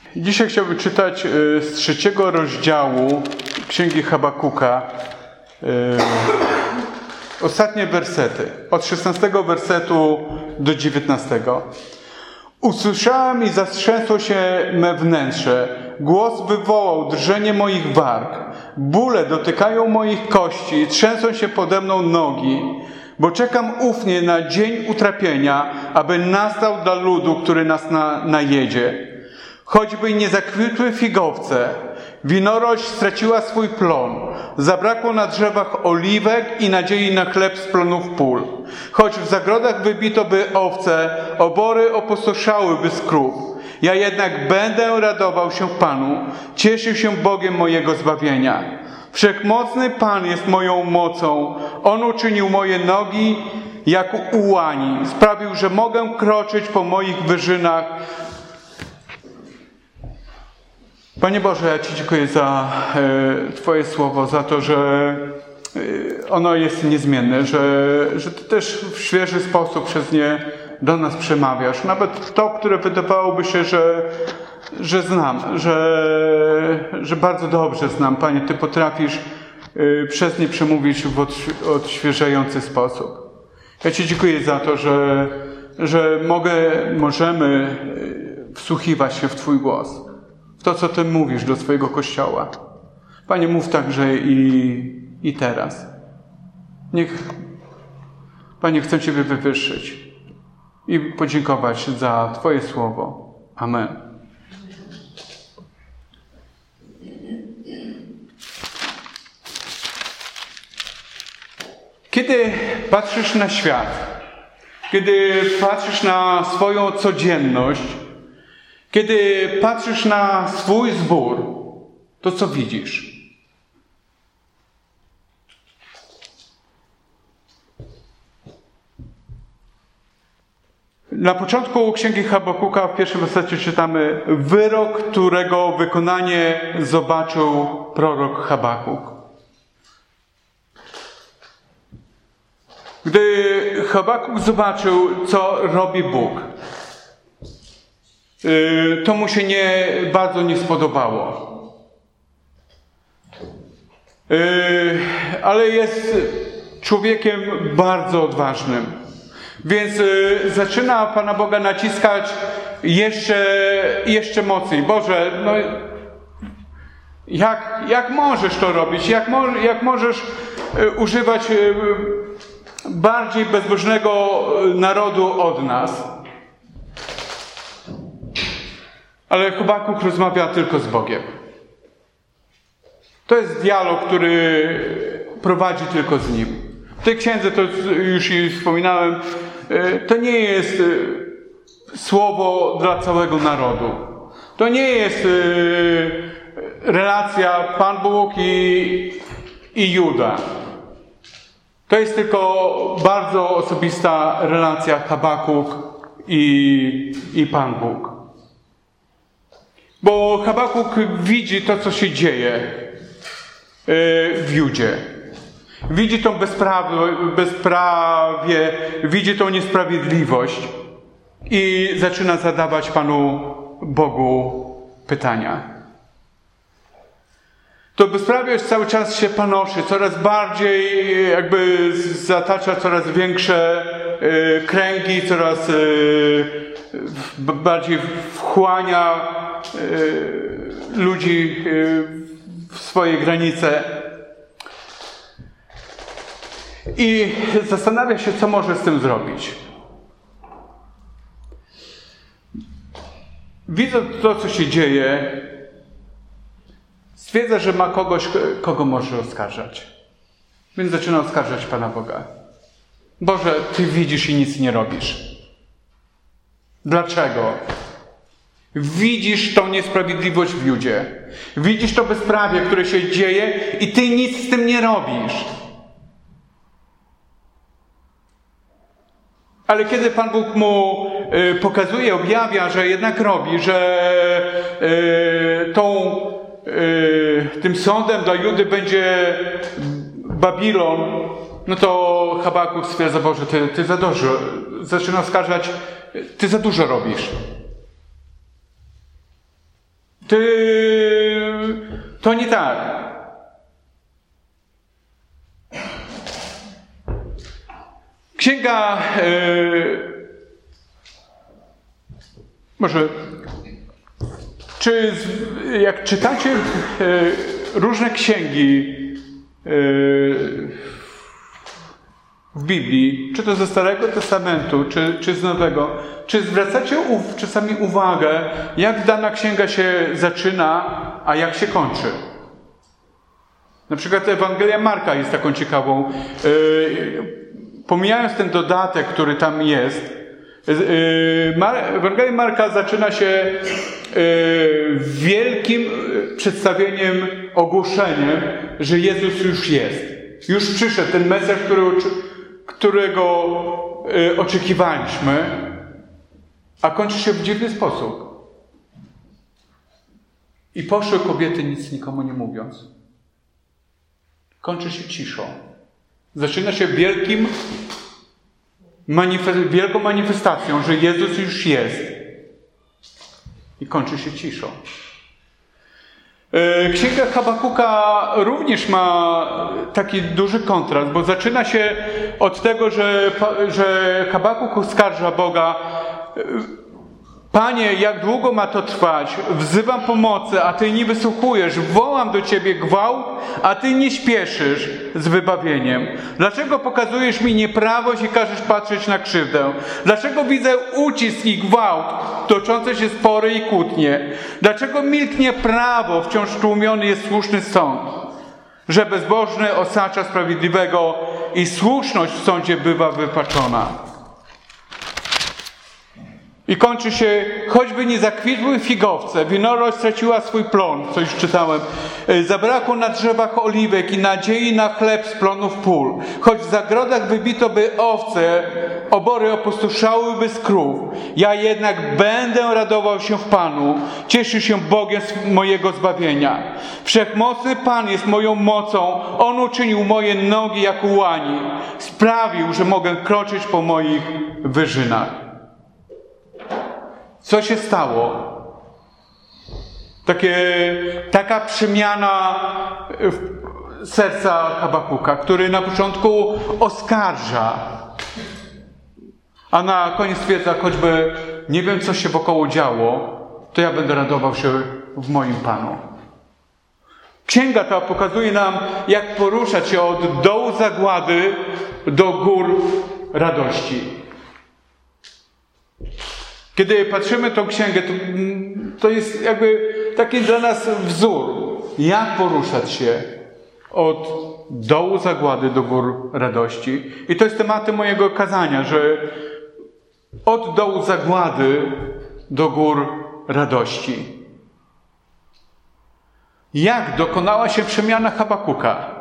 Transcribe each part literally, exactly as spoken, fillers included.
Dzisiaj chciałbym czytać z trzeciego rozdziału Księgi Habakuka ostatnie wersety, od szesnastego wersetu do dziewiętnastego. Usłyszałem i zatrzęsło się me wnętrze. Głos wywołał drżenie moich warg. Bóle dotykają moich kości, trzęsą się pode mną nogi, bo czekam ufnie na dzień utrapienia, aby nastał dla ludu, który nas na, najedzie. Choćby nie zakwitły figowce, winorość straciła swój plon, zabrakło na drzewach oliwek i nadziei na chleb z plonów pól. Choć w zagrodach wybito by owce, obory opustoszałyby z krów. Ja jednak będę radował się Panu, cieszył się Bogiem mojego zbawienia. Wszechmocny Pan jest moją mocą. On uczynił moje nogi jak u łani. Sprawił, że mogę kroczyć po moich wyżynach. Panie Boże, ja Ci dziękuję za e, Twoje słowo, za to, że e, ono jest niezmienne, że, że Ty też w świeży sposób przez nie do nas przemawiasz. Nawet to, które wydawałoby się, że, że znam, że, że bardzo dobrze znam. Panie, Ty potrafisz e, przez nie przemówić w od, odświeżający sposób. Ja Ci dziękuję za to, że, że mogę, możemy wsłuchiwać się w Twój głos. W to, co Ty mówisz do swojego Kościoła. Panie, mów także i, i teraz. Niech, Panie, chcę Ciebie wywyższyć i podziękować za Twoje słowo. Amen. Kiedy patrzysz na świat, kiedy patrzysz na swoją codzienność, kiedy patrzysz na swój zbór, to co widzisz? Na początku Księgi Habakuka w pierwszym wersecie czytamy wyrok, którego wykonanie zobaczył prorok Habakuk. Gdy Habakuk zobaczył, co robi Bóg, to mu się nie, bardzo nie spodobało. Ale jest człowiekiem bardzo odważnym. Więc zaczyna Pana Boga naciskać jeszcze, jeszcze mocniej. Boże, no jak, jak możesz to robić? Jak, mo, jak możesz używać bardziej bezbożnego narodu od nas? Ale Habakuk rozmawia tylko z Bogiem. To jest dialog, który prowadzi tylko z Nim. W tej księdze, to już wspominałem, to nie jest słowo dla całego narodu. To nie jest relacja Pan Bóg i, i Juda. To jest tylko bardzo osobista relacja Habakuk i, i Pan Bóg. Bo Habakuk widzi to, co się dzieje w Judzie. Widzi tą bezprawie, bezprawie, widzi tą niesprawiedliwość i zaczyna zadawać Panu Bogu pytania. To bezprawie cały czas się panoszy, coraz bardziej jakby zatacza coraz większe kręgi, coraz bardziej wchłania ludzi w swoje granice. I zastanawia się, co może z tym zrobić. Widząc to, co się dzieje, stwierdza, że ma kogoś, kogo może oskarżać. Więc zaczyna oskarżać Pana Boga. Boże, Ty widzisz i nic nie robisz. Dlaczego? Widzisz tą niesprawiedliwość w Judzie. Widzisz to bezprawie, które się dzieje i Ty nic z tym nie robisz. Ale kiedy Pan Bóg mu y, pokazuje, objawia, że jednak robi, że y, tą, y, tym sądem dla Judy będzie Babilon, no to Habakuk stwierdza, Boże, ty, ty za dużo, zaczyna oskarżać, Ty za dużo robisz. Ty... To nie tak. Księga... Yy... Może... Czy jak czytacie yy, różne księgi yy, w Biblii, czy to ze Starego Testamentu, czy, czy z Nowego, czy zwracacie uw, czasami uwagę, jak dana księga się zaczyna, a jak się kończy? Na przykład Ewangelia Marka jest taką ciekawą. Yy, pomijając ten dodatek, który tam jest, yy, Mar- Ewangelia Marka zaczyna się yy, wielkim przedstawieniem, ogłoszeniem, że Jezus już jest. Już przyszedł ten Mesjasz, który, którego y, oczekiwaliśmy, a kończy się w dziwny sposób. I poszły kobiety, nic nikomu nie mówiąc. Kończy się ciszą. Zaczyna się wielkim, manifest, wielką manifestacją, że Jezus już jest. I kończy się ciszą. Księga Habakuka również ma taki duży kontrast, bo zaczyna się od tego, że, że Habakuk oskarża Boga: Panie, jak długo ma to trwać? Wzywam pomocy, a Ty nie wysłuchujesz. Wołam do Ciebie gwałt, a Ty nie śpieszysz z wybawieniem. Dlaczego pokazujesz mi nieprawość i każesz patrzeć na krzywdę? Dlaczego widzę ucisk i gwałt, toczące się spory i kłótnie? Dlaczego milknie prawo, wciąż tłumiony jest słuszny sąd? Że bezbożny osacza sprawiedliwego i słuszność w sądzie bywa wypaczona. I kończy się: choćby nie zakwitły figowce, winorość straciła swój plon, co już czytałem. Zabrakło na drzewach oliwek i nadziei na chleb z plonów pól. Choć w zagrodach wybito by owce, obory opustoszałyby z krów. Ja jednak będę radował się w Panu, cieszy się Bogiem mojego zbawienia. Wszechmocny Pan jest moją mocą, On uczynił moje nogi jak u łani. Sprawił, że mogę kroczyć po moich wyżynach. Co się stało? Takie, taka przemiana serca Habakuka, który na początku oskarża, a na koniec stwierdza: choćby nie wiem, co się wokoło działo, to ja będę radował się w moim Panu. Księga ta pokazuje nam, jak poruszać się od dołu zagłady do gór radości. Kiedy patrzymy tą księgę, to, to jest jakby taki dla nas wzór, jak poruszać się od dołu zagłady do gór radości. I to jest tematem mojego kazania, że od dołu zagłady do gór radości. Jak dokonała się przemiana Habakuka?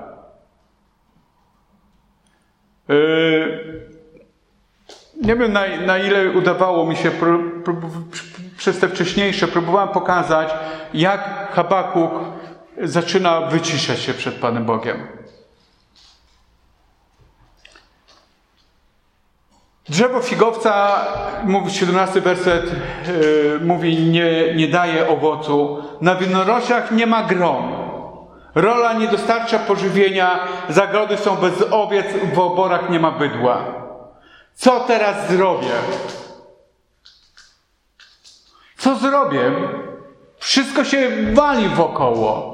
Yy... Nie wiem, na, na ile udawało mi się pró, pró, przez te wcześniejsze, próbowałem pokazać, jak Habakuk zaczyna wyciszać się przed Panem Bogiem. Drzewo figowca, mówi siedemnasty werset, yy, mówi, nie, nie daje owocu. Na winoroślach nie ma gron. Rola nie dostarcza pożywienia. Zagrody są bez owiec, w oborach nie ma bydła. Co teraz zrobię? Co zrobię? Wszystko się wali wokoło.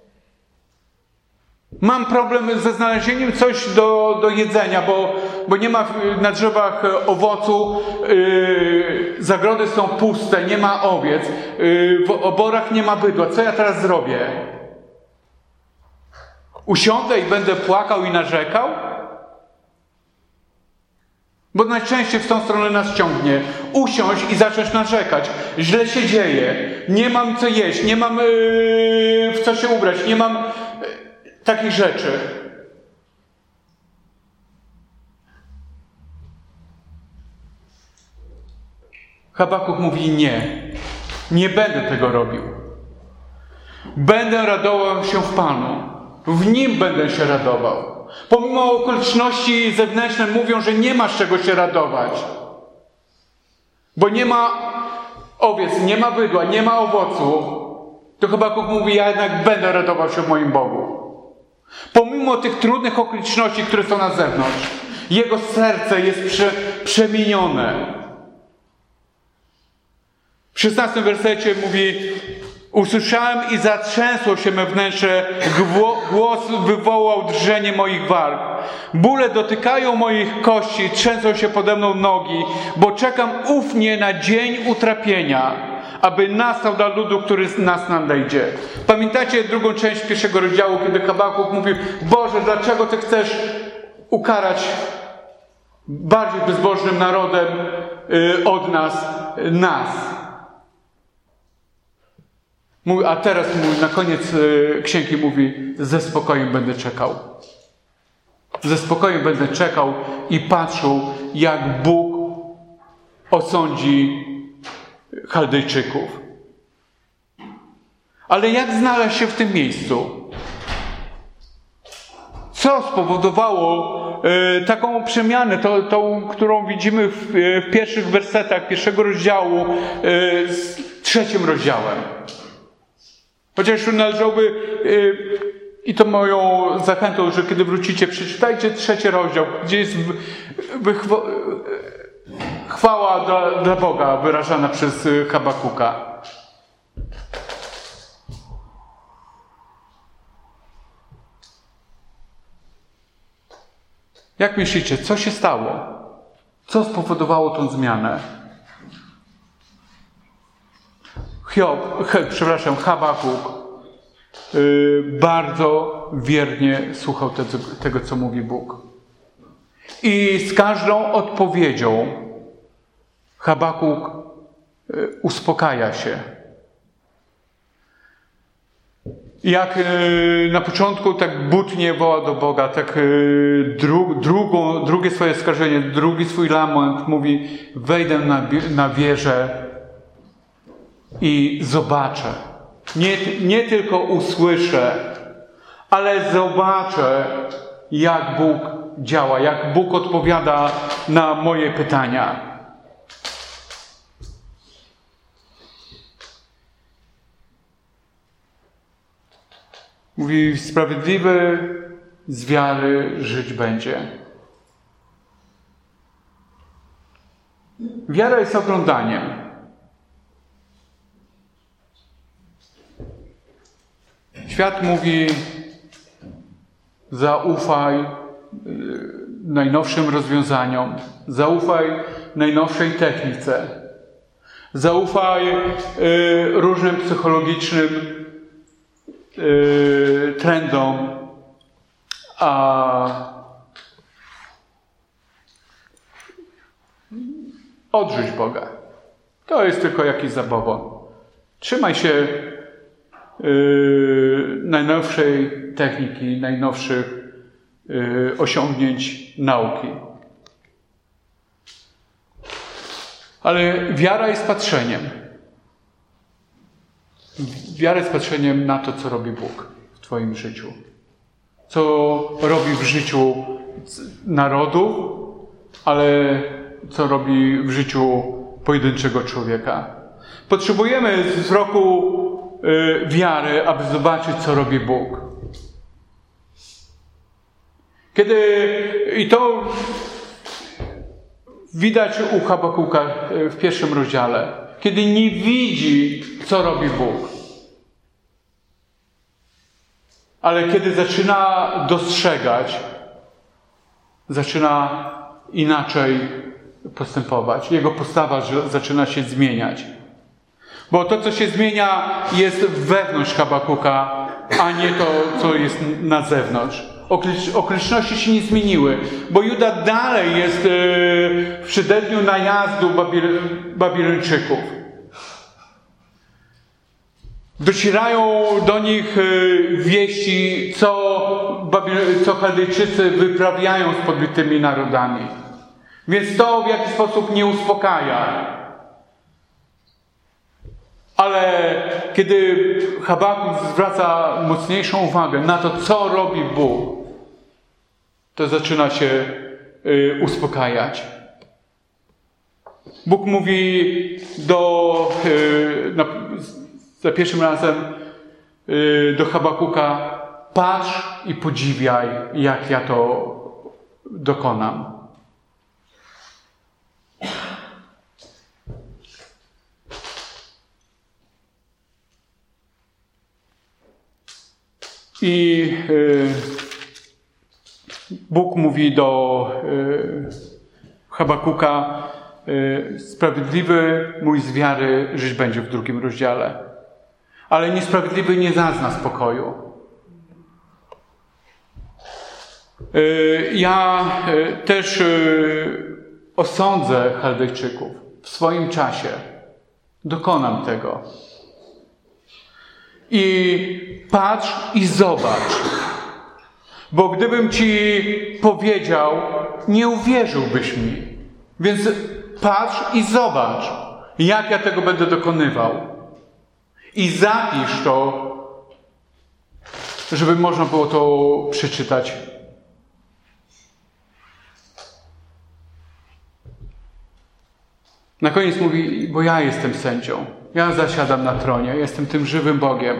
Mam problem ze znalezieniem coś do, do jedzenia, bo, bo nie ma na drzewach owocu, yy, zagrody są puste, nie ma owiec, yy, w oborach nie ma bydła. Co ja teraz zrobię? Usiądę i będę płakał i narzekał? Bo najczęściej w tą stronę nas ciągnie. Usiąść i zacząć narzekać. Źle się dzieje. Nie mam co jeść. Nie mam yy, w co się ubrać. Nie mam yy, takich rzeczy. Habakuk mówi: nie. Nie będę tego robił. Będę radował się w Panu. W Nim będę się radował. Pomimo okoliczności zewnętrzne mówią, że nie ma z czego się radować. Bo nie ma owiec, nie ma bydła, nie ma owocu. To Habakuk mówi, ja jednak będę radował się w moim Bogu. Pomimo tych trudnych okoliczności, które są na zewnątrz, jego serce jest prze, przemienione. W szesnastym wersecie mówi: usłyszałem i zatrzęsło się me wnętrze, głos wywołał drżenie moich warg. Bóle dotykają moich kości, trzęsą się pode mną nogi, bo czekam ufnie na dzień utrapienia, aby nastał dla ludu, który z nas nadejdzie. Pamiętacie drugą część pierwszego rozdziału, kiedy Habakuk mówił: Boże, dlaczego Ty chcesz ukarać bardziej bezbożnym narodem yy, od nas, yy, nas? Mówi, a teraz mówi, na koniec yy, księgi mówi: ze spokojem będę czekał. Ze spokojem będę czekał i patrzył, jak Bóg osądzi Chaldejczyków. Ale jak znaleźć się w tym miejscu? Co spowodowało y, taką przemianę, to, tą, którą widzimy w, w pierwszych wersetach pierwszego rozdziału y, z trzecim rozdziałem? Chociaż należałoby, y, i to moją zachętą, że kiedy wrócicie, przeczytajcie trzeci rozdział, gdzie jest w, w, chwała dla, dla Boga wyrażana przez Habakuka. Jak myślicie, co się stało? Co spowodowało tą zmianę? Hiob, he, przepraszam, Habakuk yy, bardzo wiernie słuchał te, tego, co mówi Bóg. I z każdą odpowiedzią Habakuk yy, uspokaja się. Jak yy, na początku tak butnie woła do Boga, tak yy, dru, drugą, drugie swoje skarżenie, drugi swój lament mówi: wejdę na, na wieżę i zobaczę. Nie, nie tylko usłyszę, ale zobaczę, jak Bóg działa, jak Bóg odpowiada na moje pytania. Mówi: sprawiedliwy z wiary żyć będzie. Wiara jest oglądaniem. Świat mówi: zaufaj najnowszym rozwiązaniom, zaufaj najnowszej technice, zaufaj różnym psychologicznym Yy, trendom, a odrzuć Boga. To jest tylko jakiś zabobon. Trzymaj się yy, najnowszej techniki, najnowszych yy, osiągnięć nauki. Ale wiara jest patrzeniem. Wiara jest patrzeniem na to, co robi Bóg w twoim życiu. Co robi w życiu narodu, ale co robi w życiu pojedynczego człowieka. Potrzebujemy wzroku y, wiary, aby zobaczyć, co robi Bóg. Kiedy, i to widać u Habakuka w pierwszym rozdziale, kiedy nie widzi, co robi Bóg. Ale kiedy zaczyna dostrzegać, zaczyna inaczej postępować. Jego postawa zaczyna się zmieniać. Bo to, co się zmienia, jest wewnątrz Habakuka, a nie to, co jest na zewnątrz. Okoliczności się nie zmieniły, bo Juda dalej jest w przededniu najazdu Babilończyków. Docierają do nich wieści, co, co Chaldejczycy wyprawiają z podbitymi narodami. Więc to w jakiś sposób nie uspokaja. Ale kiedy Habakuk zwraca mocniejszą uwagę na to, co robi Bóg, to zaczyna się y, uspokajać. Bóg mówi do, y, na, za pierwszym razem do Habakuka: patrz i podziwiaj, jak ja to dokonam. I y, Bóg mówi do y, Habakuka: y, sprawiedliwy mój z wiary żyć będzie, w drugim rozdziale. Ale niesprawiedliwy nie zazna spokoju. Y, ja y, też y, osądzę Chaldejczyków w swoim czasie. Dokonam tego. I patrz i zobacz. Bo gdybym ci powiedział, nie uwierzyłbyś mi. Więc patrz i zobacz, jak ja tego będę dokonywał. I zapisz to, żeby można było to przeczytać. Na koniec mówi: bo ja jestem sędzią. Ja zasiadam na tronie, jestem tym żywym Bogiem.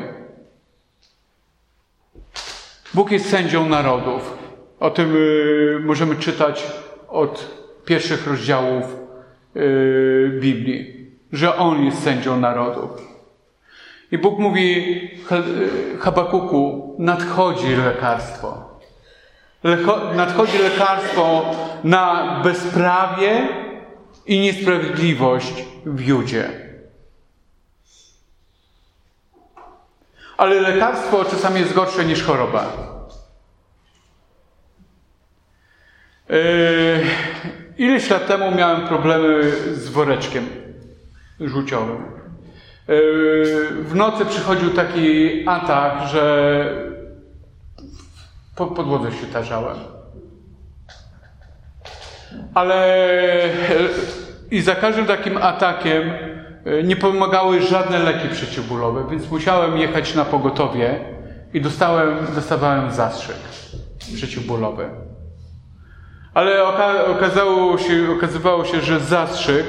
Bóg jest sędzią narodów. O tym y, możemy czytać od pierwszych rozdziałów y, Biblii, że On jest sędzią narodów. I Bóg mówi Habakuku: nadchodzi lekarstwo. Lecho, nadchodzi lekarstwo na bezprawie i niesprawiedliwość w Judzie. Ale lekarstwo czasami jest gorsze niż choroba. Yy, ileś lat temu miałem problemy z woreczkiem żółciowym. Yy, w nocy przychodził taki atak, że po podłodze się tarzałem. Ale i za każdym takim atakiem nie pomagały żadne leki przeciwbólowe, więc musiałem jechać na pogotowie i dostałem, dostawałem zastrzyk przeciwbólowy. Ale oka okazało się, okazywało się, że zastrzyk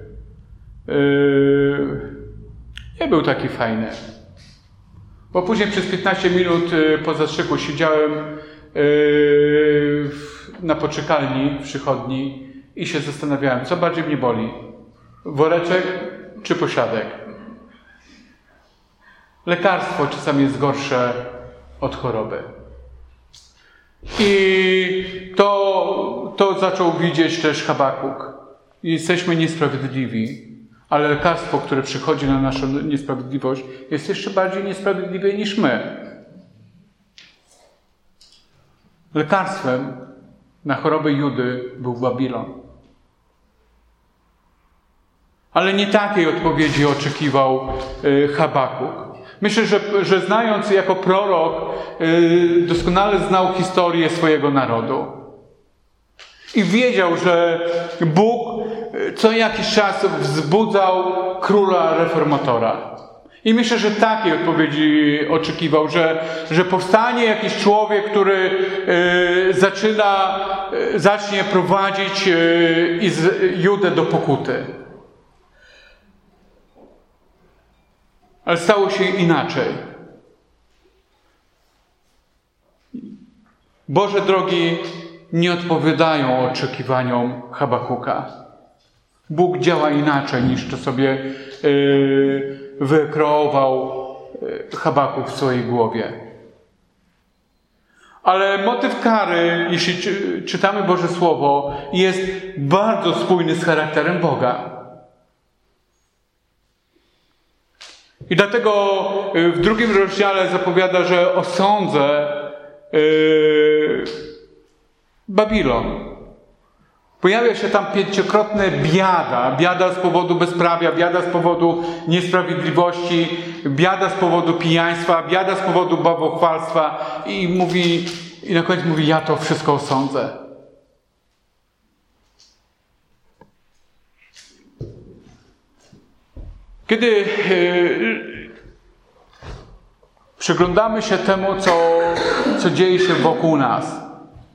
yy, nie był taki fajny. Bo później przez piętnaście minut po zastrzyku siedziałem yy, na poczekalni w przychodni i się zastanawiałem, co bardziej mnie boli. Woreczek czy pośladek? Lekarstwo czasami jest gorsze od choroby. I to, to zaczął widzieć też Habakuk. Jesteśmy niesprawiedliwi, ale lekarstwo, które przychodzi na naszą niesprawiedliwość, jest jeszcze bardziej niesprawiedliwe niż my. Lekarstwem na chorobę Judy był Babilon. Ale nie takiej odpowiedzi oczekiwał Habakuk. Myślę, że, że znając jako prorok, doskonale znał historię swojego narodu. I wiedział, że Bóg co jakiś czas wzbudzał króla reformatora. I myślę, że takiej odpowiedzi oczekiwał, że, że powstanie jakiś człowiek, który y, zaczyna, y, zacznie prowadzić y, Judę do pokuty. Ale stało się inaczej. Boże drogi nie odpowiadają oczekiwaniom Habakuka. Bóg działa inaczej niż to sobie yy, wykreował Habakuk w swojej głowie. Ale motyw kary, jeśli czytamy Boże Słowo, jest bardzo spójny z charakterem Boga. I dlatego w drugim rozdziale zapowiada, że osądzę yy, Babilon. Pojawia się tam pięciokrotne biada. Biada z powodu bezprawia, biada z powodu niesprawiedliwości, biada z powodu pijaństwa, biada z powodu bałwochwalstwa. I mówi, i na koniec mówi: ja to wszystko osądzę. Kiedy yy, przyglądamy się temu, co, co dzieje się wokół nas,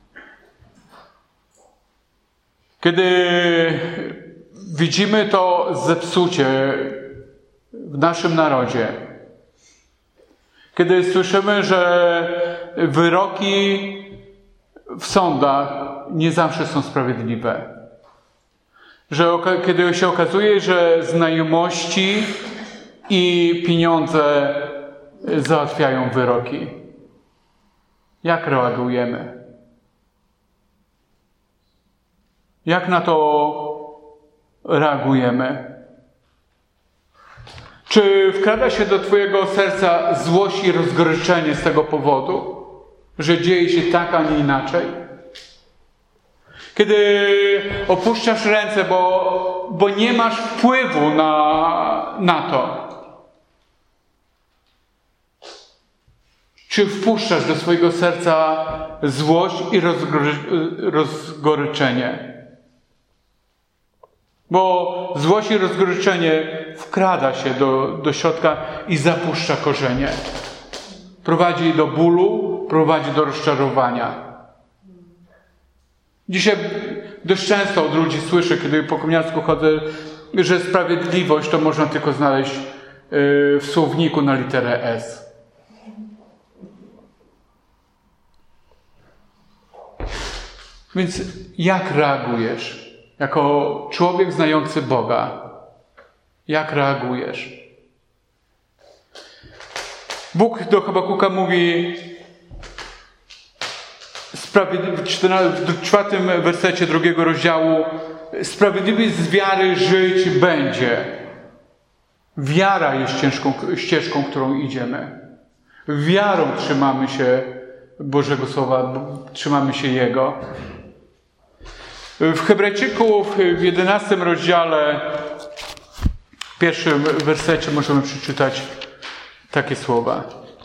kiedy widzimy to zepsucie w naszym narodzie, Kiedy słyszymy, że wyroki w sądach nie zawsze są sprawiedliwe. Że kiedy się okazuje, że znajomości i pieniądze załatwiają wyroki. Jak reagujemy? Jak na to reagujemy? Czy wkrada się do twojego serca złość i rozgoryczenie z tego powodu, że dzieje się tak, a nie inaczej? Kiedy opuszczasz ręce, bo, bo nie masz wpływu na, na to. Czy wpuszczasz do swojego serca złość i rozgory, rozgoryczenie? Bo złość i rozgoryczenie wkrada się do, do środka i zapuszcza korzenie. Prowadzi do bólu, prowadzi do rozczarowania. Dzisiaj dość często od ludzi słyszę, kiedy po kominiarsku chodzę, że sprawiedliwość to można tylko znaleźć w słowniku na literę S. Więc jak reagujesz? Jako człowiek znający Boga. Jak reagujesz? Bóg do Habakuka mówi w czwartym wersecie drugiego rozdziału: sprawiedliwy z wiary żyć będzie. Wiara jest ciężką, ścieżką, którą idziemy. Wiarą trzymamy się Bożego Słowa, trzymamy się Jego. W Hebrajczyków w jedenastym rozdziale, w pierwszym wersecie możemy przeczytać takie słowa.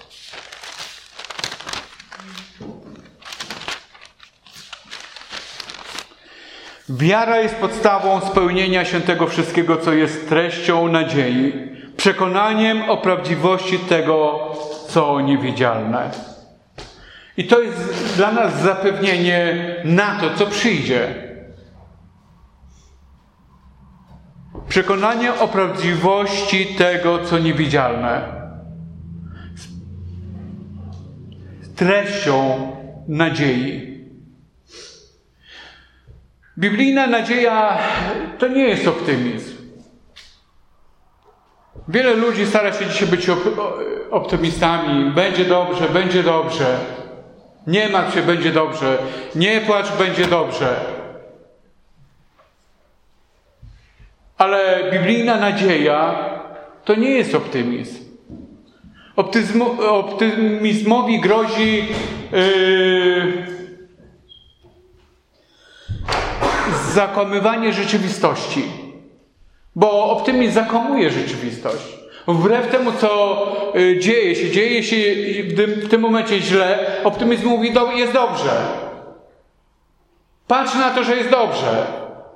Wiara jest podstawą spełnienia się tego wszystkiego, co jest treścią nadziei, przekonaniem o prawdziwości tego, co niewidzialne. I to jest dla nas zapewnienie na to, co przyjdzie. Przekonanie o prawdziwości tego, co niewidzialne. Treścią nadziei. Biblijna nadzieja to nie jest optymizm. Wiele ludzi stara się dzisiaj być optymistami. Będzie dobrze, będzie dobrze. Nie martw się, będzie dobrze. Nie płacz, będzie dobrze. Ale biblijna nadzieja to nie jest optymizm. Optyzmu, optymizmowi grozi yy, zakłamywanie rzeczywistości. Bo optymizm zakłamuje rzeczywistość. Wbrew temu, co yy, dzieje się, dzieje się gdy w tym momencie źle, optymizm mówi, do, jest dobrze. Patrz na to, że jest dobrze.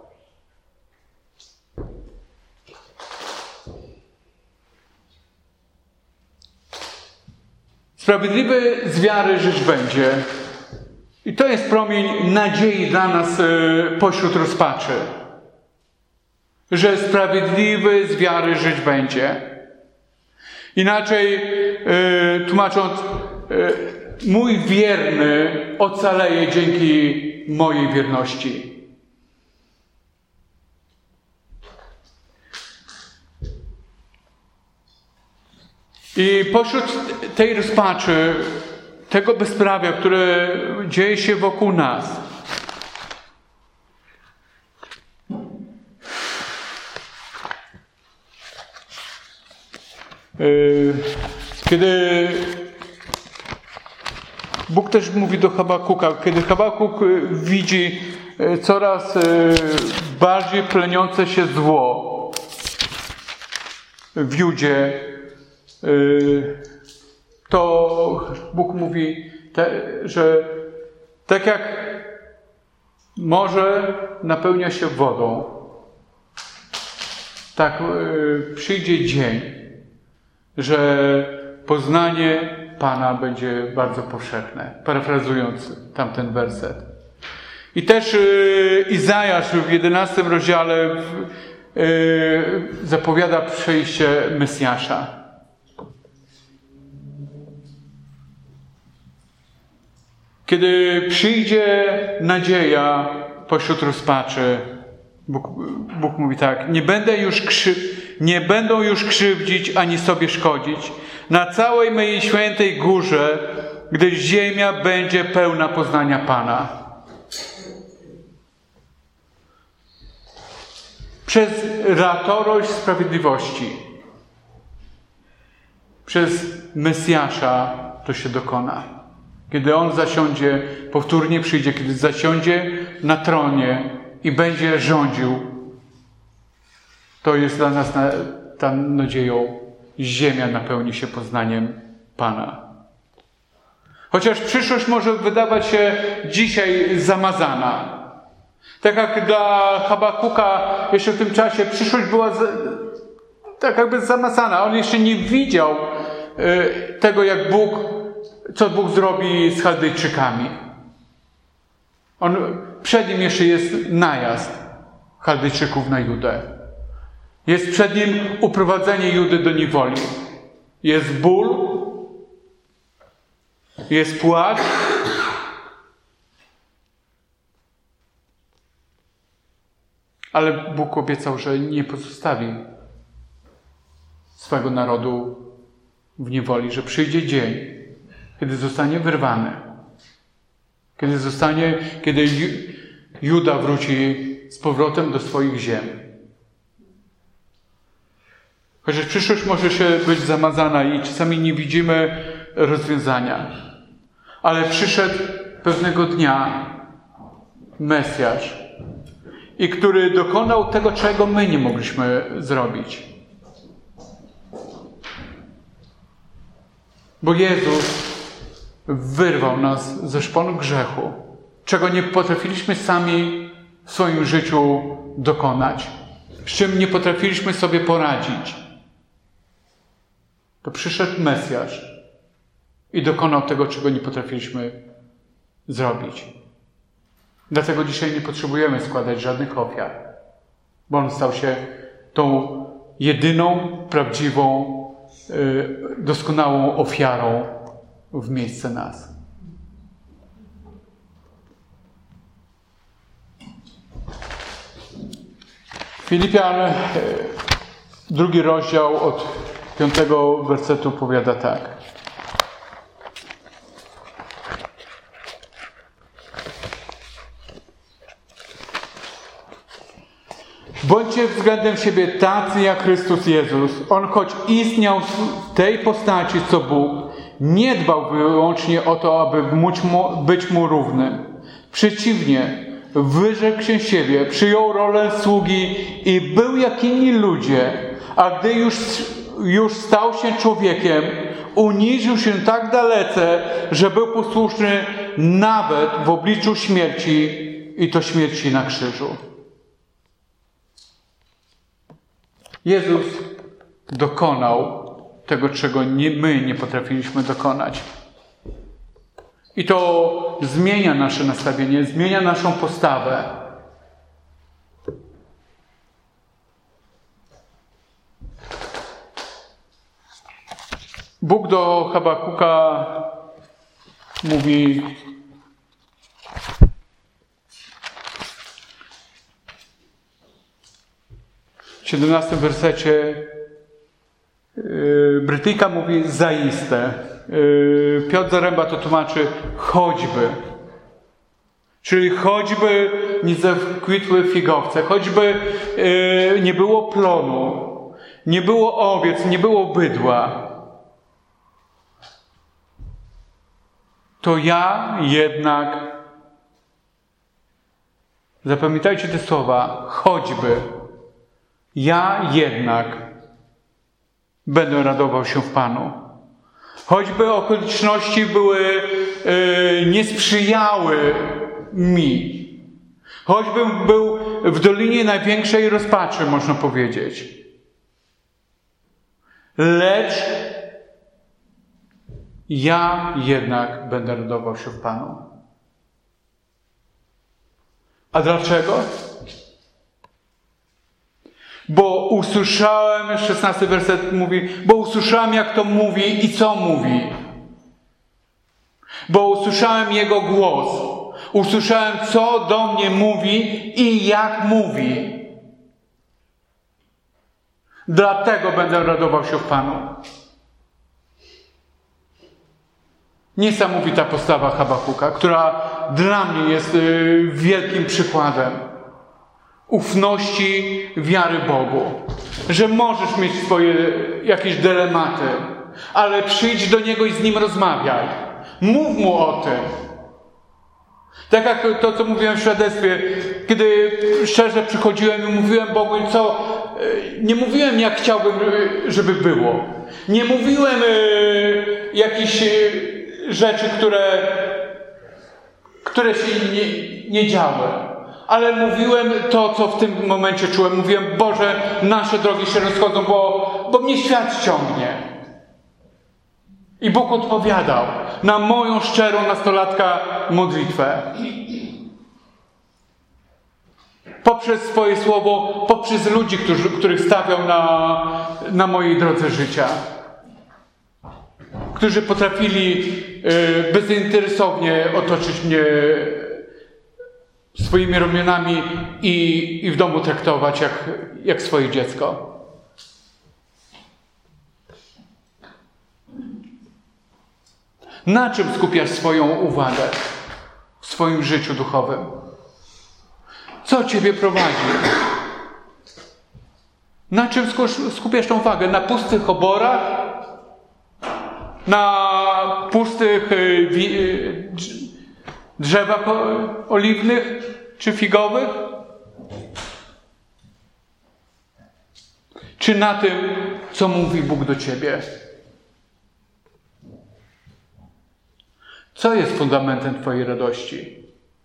Sprawiedliwy z wiary żyć będzie. I to jest promień nadziei dla nas y, pośród rozpaczy. Że sprawiedliwy z wiary żyć będzie. Inaczej y, tłumacząc, y, mój wierny ocaleje dzięki mojej wierności. I pośród tej rozpaczy, tego bezprawia, które dzieje się wokół nas, kiedy Bóg też mówi do Habakuka, kiedy Habakuk widzi coraz bardziej pleniące się zło w Judzie, to Bóg mówi, że tak jak morze napełnia się wodą, tak przyjdzie dzień, że poznanie Pana będzie bardzo powszechne. Parafrazując tamten werset. I też Izajasz w jedenastym rozdziale zapowiada przyjście Mesjasza. Kiedy przyjdzie nadzieja pośród rozpaczy, Bóg, Bóg mówi tak: nie będę już krzy, nie będą już krzywdzić ani sobie szkodzić na całej mojej świętej górze, gdyż ziemia będzie pełna poznania Pana. Przez ratorość sprawiedliwości, przez Mesjasza to się dokona. Kiedy On zasiądzie, powtórnie przyjdzie, kiedy zasiądzie na tronie i będzie rządził, to jest dla nas na, ta nadzieją. Ziemia napełni się poznaniem Pana. Chociaż przyszłość może wydawać się dzisiaj zamazana. Tak jak dla Habakuka jeszcze w tym czasie przyszłość była z, tak jakby zamazana. On jeszcze nie widział y, tego, jak Bóg, co Bóg zrobi z Chaldejczykami. On, przed nim jeszcze jest najazd Chaldejczyków na Judę. Jest przed nim uprowadzenie Judy do niewoli. Jest ból, jest płacz, ale Bóg obiecał, że nie pozostawi swego narodu w niewoli, że przyjdzie dzień, kiedy zostanie wyrwany, kiedy zostanie, kiedy Juda wróci z powrotem do swoich ziem. Chociaż przyszłość może się być zamazana i czasami nie widzimy rozwiązania. Ale przyszedł pewnego dnia Mesjasz, i który dokonał tego, czego my nie mogliśmy zrobić. Bo Jezus wyrwał nas ze szponu grzechu, czego nie potrafiliśmy sami w swoim życiu dokonać, z czym nie potrafiliśmy sobie poradzić. To przyszedł Mesjasz i dokonał tego, czego nie potrafiliśmy zrobić. Dlatego dzisiaj nie potrzebujemy składać żadnych ofiar, bo On stał się tą jedyną, prawdziwą, doskonałą ofiarą w miejsce nas. Filipian, drugi rozdział od piątego wersetu powiada tak. Bądźcie względem siebie tacy jak Chrystus Jezus. On choć istniał w tej postaci co Bóg, nie dbał wyłącznie o to, aby móc mu, być Mu równym. Przeciwnie, wyrzekł się siebie, przyjął rolę sługi i był jak inni ludzie, a gdy już, już stał się człowiekiem, uniżył się tak dalece, że był posłuszny nawet w obliczu śmierci, i to śmierci na krzyżu. Jezus dokonał tego, czego nie, my nie potrafiliśmy dokonać. I to zmienia nasze nastawienie, zmienia naszą postawę. Bóg do Habakuka mówi: w siedemnastym wersecie yy, Brytyjka mówi zaiste. Yy, Piotr Zaręba to tłumaczy choćby. Czyli choćby nie zakwitły figowce, choćby yy, nie było plonu, nie było owiec, nie było bydła, to ja jednak, zapamiętajcie te słowa, choćby, ja jednak będę radował się w Panu. Choćby okoliczności były, yy, nie sprzyjały mi. Choćbym był w dolinie największej rozpaczy, można powiedzieć. Lecz ja jednak będę radował się w Panu. A dlaczego? Bo usłyszałem, szesnasty werset mówi, bo usłyszałem, jak to mówi i co mówi. Bo usłyszałem Jego głos. Usłyszałem, co do mnie mówi i jak mówi. Dlatego będę radował się w Panu. Niesamowita postawa Habakuka, która dla mnie jest wielkim przykładem ufności, wiary Bogu. Że możesz mieć swoje jakieś dylematy, ale przyjdź do Niego i z Nim rozmawiaj. Mów Mu o tym. Tak jak to, co mówiłem w świadectwie, kiedy szczerze przychodziłem i mówiłem Bogu, co nie mówiłem, jak chciałbym, żeby było. Nie mówiłem y, jakichś rzeczy, które, które się nie, nie działy. Ale mówiłem to, co w tym momencie czułem. Mówiłem, Boże, nasze drogi się rozchodzą, bo, bo mnie świat ciągnie. I Bóg odpowiadał na moją szczerą nastolatka modlitwę. Poprzez swoje słowo, poprzez ludzi, którzy, których stawiał na, na mojej drodze życia. Którzy potrafili y, bezinteresownie otoczyć mnie swoimi ramionami i, i w domu traktować jak, jak swoje dziecko. Na czym skupiasz swoją uwagę w swoim życiu duchowym? Co Ciebie prowadzi? Na czym skupiasz tą uwagę? Na pustych oborach? Na pustych drzewach oliwnych czy figowych? Czy na tym, co mówi Bóg do Ciebie? Co jest fundamentem Twojej radości?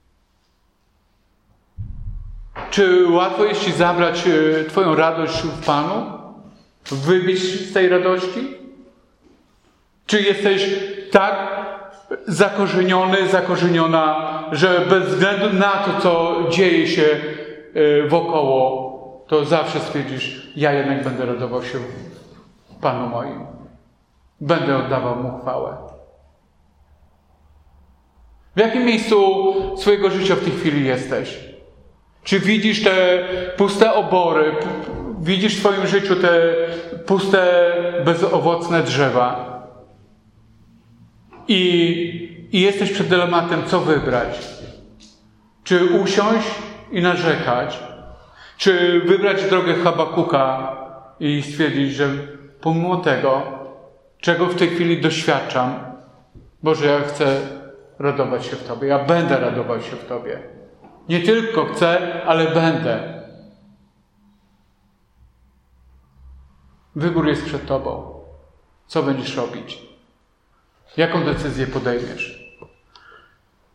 Czy łatwo jest Ci zabrać Twoją radość w Panu? Wybić z tej radości? Czy jesteś tak zakorzeniony, zakorzeniona, że bez względu na to, co dzieje się wokoło, to zawsze stwierdzisz, ja jednak będę radował się w Panu moim. Będę oddawał Mu chwałę. W jakim miejscu swojego życia w tej chwili jesteś? Czy widzisz te puste obory, widzisz w swoim życiu te puste, bezowocne drzewa i, i jesteś przed dylematem, co wybrać? Czy usiąść i narzekać? Czy wybrać drogę Habakuka i stwierdzić, że pomimo tego, czego w tej chwili doświadczam, Boże, ja chcę radować się w Tobie. Ja będę radował się w Tobie. Nie tylko chcę, ale będę. Wybór jest przed Tobą. Co będziesz robić? Jaką decyzję podejmiesz?